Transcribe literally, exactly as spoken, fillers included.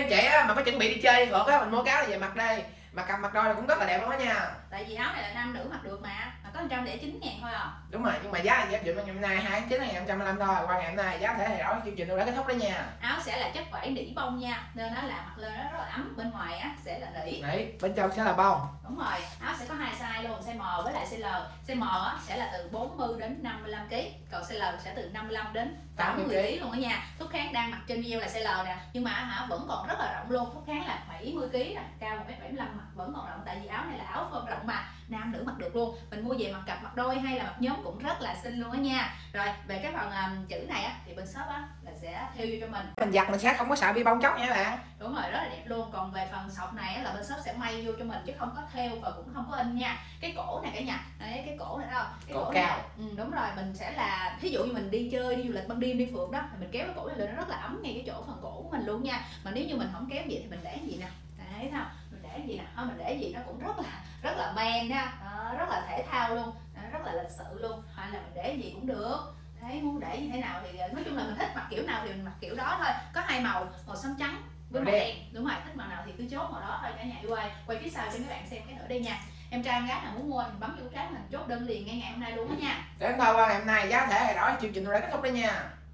anh chị á mà có chuẩn bị đi chơi đi phượt á, mình mua cái áo này về mặc đây, mà cầm mặc đôi là cũng rất là đẹp luôn đó nha. Tại vì áo này là nam nữ mặc được mà, mà có một trăm lẻ chín ngàn thôi à. Đúng rồi, nhưng mà giá áp dụng ngày hôm nay hai tháng chín năm trăm hai mươi lăm thôi. Qua ngày hôm nay giá thể thay đổi, chương trình tôi đã kết thúc đó nha. Áo sẽ là chất vải nỉ bông nha, nên nó là mặc lên nó rất là ấm, bên ngoài á sẽ là nỉ. Nỉ, bên trong sẽ là bông. Đúng rồi, áo sẽ có hai size luôn, size M với lại size L. Size M á sẽ là từ bốn mươi đến năm mươi lăm ki lô gam, còn size L sẽ từ năm mươi lăm đến tám mươi ki lô gam luôn đó nha. Thuốc Kháng đang mặc trên video là size L nè, nhưng mà hả vẫn còn rất là rộng luôn. Thuốc Kháng là bảy mươi ki lô gam nè, cao một mét bảy mươi lăm, mặc vẫn còn rộng, tại vì áo này là áo phơm rộng mà, nam nữ mặc được luôn. Mình mua về mặc cặp, mặc đôi hay là mặc nhóm cũng rất là xinh luôn đó nha. Rồi về cái phần um, chữ này á thì bên shop á là sẽ thêu cho mình. Mình giặt mình sẽ không có sợ bị bong chóc nha các bạn. Đúng rồi, rất là đẹp luôn. Còn về phần sọc này á, là bên shop sẽ may vô cho mình chứ không có thêu và cũng không có in nha. Cái cổ này cả nhà, đấy cái cổ này đâu, cái cổ, cổ cao. Này, ừ, đúng rồi, mình sẽ là thí dụ như mình đi chơi, đi du lịch ban đêm, đi phượt đó thì mình kéo cái cổ này lên, nó rất là ấm ngay cái chỗ phần cổ của mình luôn nha. Mà nếu như mình không kéo vậy thì mình để gì nè, đấy thấy không, mình để gì nè, thôi mình để gì nó cũng rất là rất là man ha, rất là thể thao luôn, rất là lịch sự luôn, hay là mình để gì cũng được. Đấy, muốn để như thế nào thì nói chung là mình thích mặc kiểu nào thì mình mặc kiểu đó thôi. Có hai màu, màu xám trắng với màu đen. Đúng rồi, thích màu nào thì cứ chốt màu đó thôi cả nhà. Quay quay phía sau cho mấy bạn xem cái nữa đây nha. Em trai em gái nào muốn mua thì bấm vô cái mình chốt đơn liền ngay ngày hôm nay luôn đó nha. Đến thôi qua ngày hôm nay giá thể thay đổi, chương trình tôi đã kết thúc đó nha.